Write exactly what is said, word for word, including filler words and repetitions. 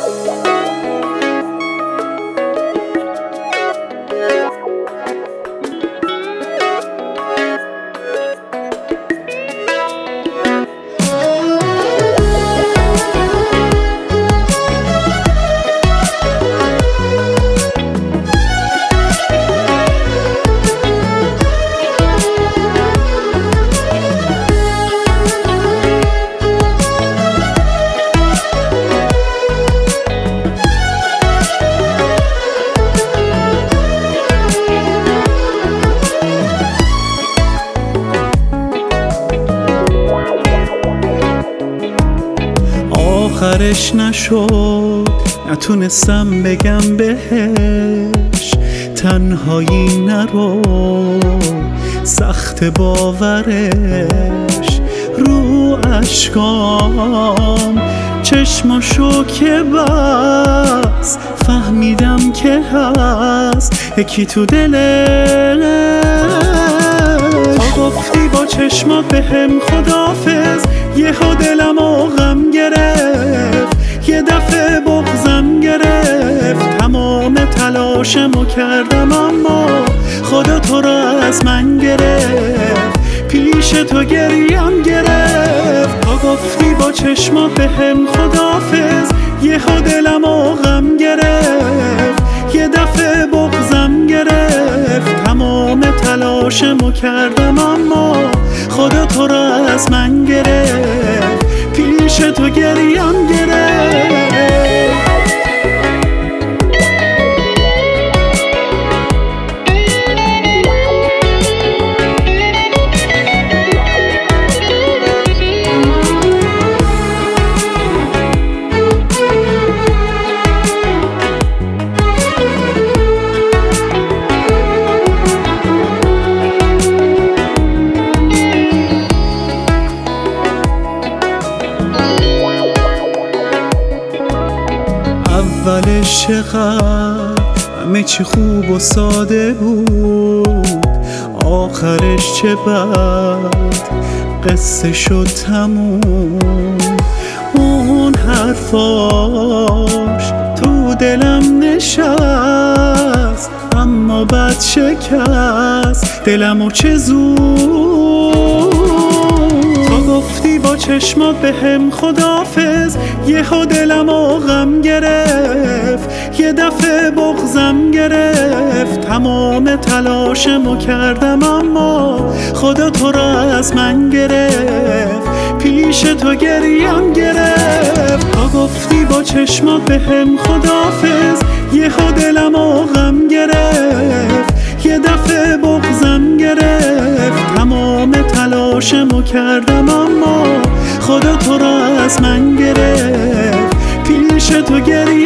آخرش نشد، نتونستم بگم بهش تنهایی نرو، سخت باورش رو اشکام چشماشو که بس فهمیدم که هست یکی تو دلش. تا گفتی با چشمات بهم خداحافظ، یهو دلم و غم گرفت، یه دفعه بغضم گرفت، تمام تلاشمو کردم اما خدا تو را از من گرفت، پیش تو گریم گرفت. تا گفتی با چشمات بهم خداحافظ، یهو دلم و غم گرفت، یه دفعه بغضم گرفت، تمام تلاشمو کردم اما خدا تو را از من گرفت، پیش تو گریم گرفت. اولش چقدر همه چی خوب و ساده بود، آخرش چه بد قصه شد تموم. اون حرفاش تو دلم نشست، اما بد شکست دلمو چه زود. تا گفتی با چشمات بهم خداحافظ، یهو دلم و غم گرفت، یه دفعه بغضم گرفت، تمام تلاشمو کردم اما خدا تو را از من گرفت، پیش تو گریم گرفت. تا گفتی با چشمات بهم خداحافظ، یهو دلم و غم گرفت، یه دفعه بغضم گرفت، تمام تلاشمو کردم اما خدا تو را از من گرفت، پیش تو گریم